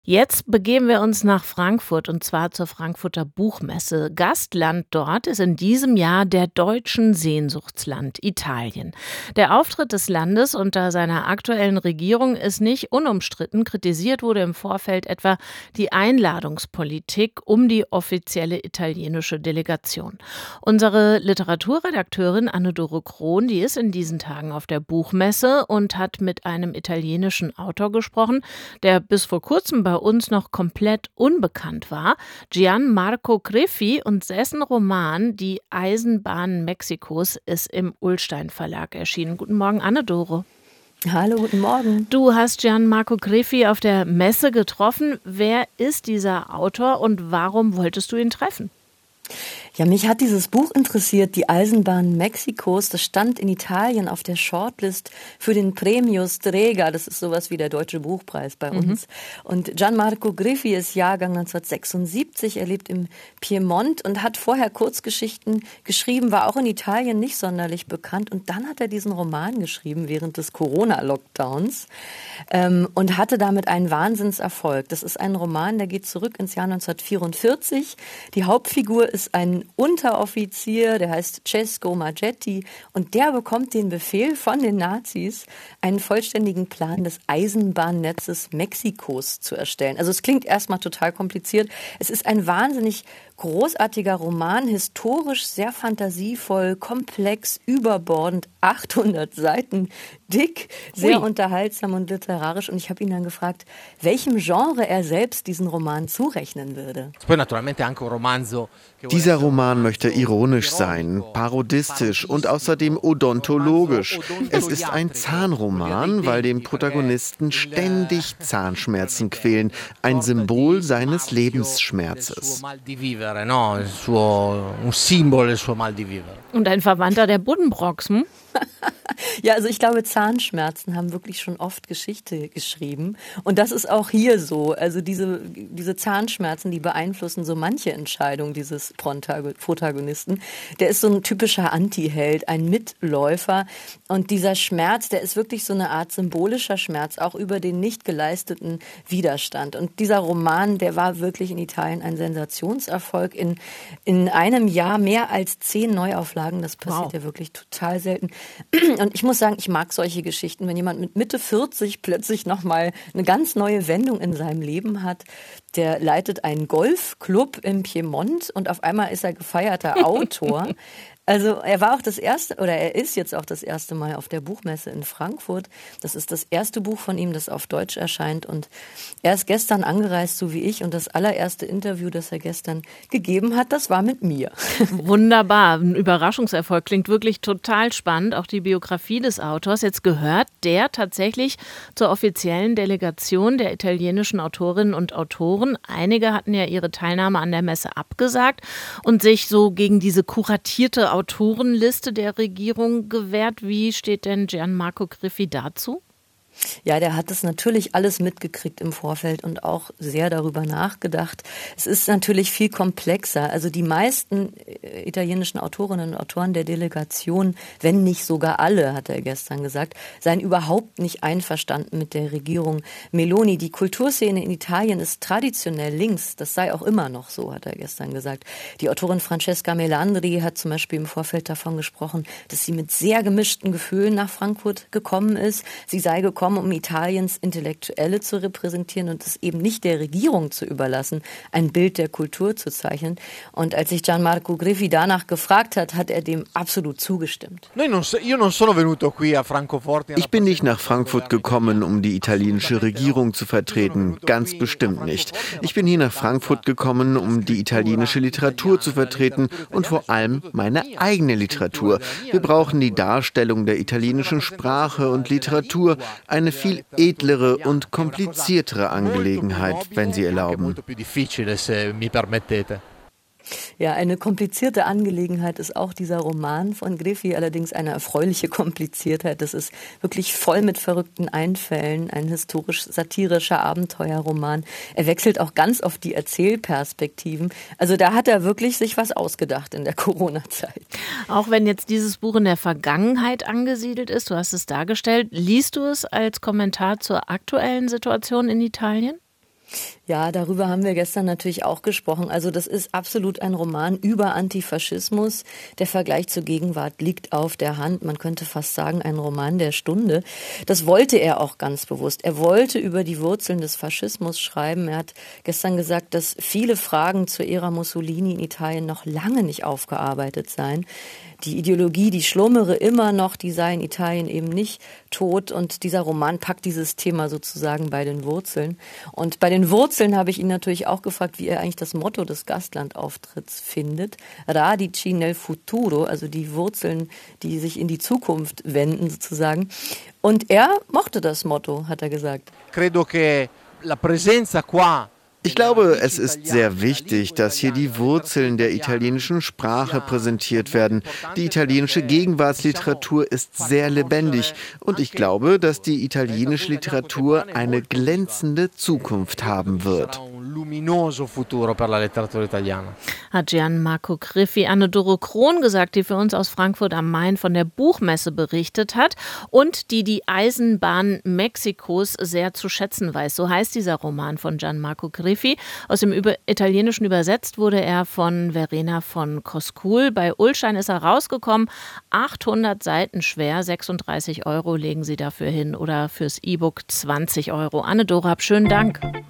Jetzt begeben wir uns nach Frankfurt und zwar zur Frankfurter Buchmesse. Gastland dort ist in diesem Jahr der deutschen Sehnsuchtsland Italien. Der Auftritt des Landes unter seiner aktuellen Regierung ist nicht unumstritten. Kritisiert wurde im Vorfeld etwa die Einladungspolitik um die offizielle italienische Delegation. Unsere Literaturredakteurin Anne-Dore Krohn, die ist in diesen Tagen auf der Buchmesse und hat mit einem italienischen Autor gesprochen, der bis vor kurzem bei uns noch komplett unbekannt war. Gian Marco Griffi und dessen Roman Die Eisenbahnen Mexikos ist im Ullstein Verlag erschienen. Guten Morgen, Anne-Dore. Hallo, guten Morgen. Du hast Gian Marco Griffi auf der Messe getroffen. Wer ist dieser Autor und warum wolltest du ihn treffen? Ja, mich hat dieses Buch interessiert, Die Eisenbahnen Mexikos. Das stand in Italien auf der Shortlist für den Premio Strega. Das ist sowas wie der Deutsche Buchpreis bei uns. Und Gian Marco Griffi ist Jahrgang 1976. Er lebt im Piemont und hat vorher Kurzgeschichten geschrieben, war auch in Italien nicht sonderlich bekannt. Und dann hat er diesen Roman geschrieben während des Corona-Lockdowns und hatte damit einen Wahnsinnserfolg. Das ist ein Roman, der geht zurück ins Jahr 1944. Die Hauptfigur ist ein Unteroffizier, der heißt Cesco Maggetti, und der bekommt den Befehl von den Nazis, einen vollständigen Plan des Eisenbahnnetzes Mexikos zu erstellen. Also es klingt erstmal total kompliziert. Es ist ein wahnsinnig großartiger Roman, historisch sehr fantasievoll, komplex, überbordend, 800 Seiten dick, sehr unterhaltsam und literarisch. Und ich habe ihn dann gefragt, welchem Genre er selbst diesen Roman zurechnen würde. Dieser Roman möchte ironisch sein, parodistisch und außerdem odontologisch. Es ist ein Zahnroman, weil dem Protagonisten ständig Zahnschmerzen quälen, ein Symbol seines Lebensschmerzes. Und ein Verwandter der Buddenbrooks, hm? Ja, also ich glaube, Zahnschmerzen haben wirklich schon oft Geschichte geschrieben. Und das ist auch hier so. Also diese Zahnschmerzen, die beeinflussen so manche Entscheidung dieses Protagonisten. Der ist so ein typischer Antiheld, ein Mitläufer. Und dieser Schmerz, der ist wirklich so eine Art symbolischer Schmerz, auch über den nicht geleisteten Widerstand. Und dieser Roman, der war wirklich in Italien ein Sensationserfolg. In einem Jahr mehr als 10 Neuauflagen. Das passiert ja wirklich total selten. Und ich muss sagen, ich mag solche Geschichten, wenn jemand mit Mitte 40 plötzlich nochmal eine ganz neue Wendung in seinem Leben hat. Der leitet einen Golfclub im Piemont und auf einmal ist er gefeierter Autor. Also er ist jetzt auch das erste Mal auf der Buchmesse in Frankfurt. Das ist das erste Buch von ihm, das auf Deutsch erscheint. Und er ist gestern angereist, so wie ich. Und das allererste Interview, das er gestern gegeben hat, das war mit mir. Wunderbar, ein Überraschungserfolg. Klingt wirklich total spannend. Auch die Biografie des Autors. Jetzt gehört der tatsächlich zur offiziellen Delegation der italienischen Autorinnen und Autoren. Einige hatten ja ihre Teilnahme an der Messe abgesagt und sich so gegen diese kuratierte Autorenliste der Regierung gewährt. Wie steht denn Gian Marco Griffi dazu? Ja, der hat das natürlich alles mitgekriegt im Vorfeld und auch sehr darüber nachgedacht. Es ist natürlich viel komplexer. Also die meisten italienischen Autorinnen und Autoren der Delegation, wenn nicht sogar alle, hat er gestern gesagt, seien überhaupt nicht einverstanden mit der Regierung Meloni. Die Kulturszene in Italien ist traditionell links. Das sei auch immer noch so, hat er gestern gesagt. Die Autorin Francesca Melandri hat zum Beispiel im Vorfeld davon gesprochen, dass sie mit sehr gemischten Gefühlen nach Frankfurt gekommen ist. Sie sei gekommen, um Italiens Intellektuelle zu repräsentieren und es eben nicht der Regierung zu überlassen, ein Bild der Kultur zu zeichnen. Und als sich Gian Marco Griffi danach gefragt hat, hat er dem absolut zugestimmt. Ich bin nicht nach Frankfurt gekommen, um die italienische Regierung zu vertreten. Ganz bestimmt nicht. Ich bin hier nach Frankfurt gekommen, um die italienische Literatur zu vertreten und vor allem meine eigene Literatur. Wir brauchen die Darstellung der italienischen Sprache und Literatur, eine viel edlere und kompliziertere Angelegenheit, wenn Sie erlauben. Ja, eine komplizierte Angelegenheit ist auch dieser Roman von Griffi, allerdings eine erfreuliche Kompliziertheit. Das ist wirklich voll mit verrückten Einfällen, ein historisch-satirischer Abenteuerroman. Er wechselt auch ganz oft die Erzählperspektiven. Also da hat er wirklich sich was ausgedacht in der Corona-Zeit. Auch wenn jetzt dieses Buch in der Vergangenheit angesiedelt ist, du hast es dargestellt, liest du es als Kommentar zur aktuellen Situation in Italien? Ja, darüber haben wir gestern natürlich auch gesprochen. Also das ist absolut ein Roman über Antifaschismus. Der Vergleich zur Gegenwart liegt auf der Hand. Man könnte fast sagen, ein Roman der Stunde. Das wollte er auch ganz bewusst. Er wollte über die Wurzeln des Faschismus schreiben. Er hat gestern gesagt, dass viele Fragen zur Ära Mussolini in Italien noch lange nicht aufgearbeitet seien. Die Ideologie, die schlummere immer noch, die sei in Italien eben nicht tot. Und dieser Roman packt dieses Thema sozusagen bei den Wurzeln. Und bei den Wurzeln habe ich ihn natürlich auch gefragt, wie er eigentlich das Motto des Gastlandauftritts findet. Radici nel futuro, also die Wurzeln, die sich in die Zukunft wenden sozusagen. Und er mochte das Motto, hat er gesagt. Credo che la presenza qua. Ich glaube, es ist sehr wichtig, dass hier die Wurzeln der italienischen Sprache präsentiert werden. Die italienische Gegenwartsliteratur ist sehr lebendig und ich glaube, dass die italienische Literatur eine glänzende Zukunft haben wird. Luminoso futuro per la letteratura italiana. Hat Gianmarco Griffi Anne-Dore Krohn gesagt, die für uns aus Frankfurt am Main von der Buchmesse berichtet hat und die Eisenbahn Mexikos sehr zu schätzen weiß. So heißt dieser Roman von Gianmarco Griffi. Aus dem Italienischen übersetzt wurde er von Verena von Koskul. Bei Ullstein ist er rausgekommen. 800 Seiten schwer, 36 € legen Sie dafür hin oder fürs E-Book 20 €. Anne-Dore, schönen Dank.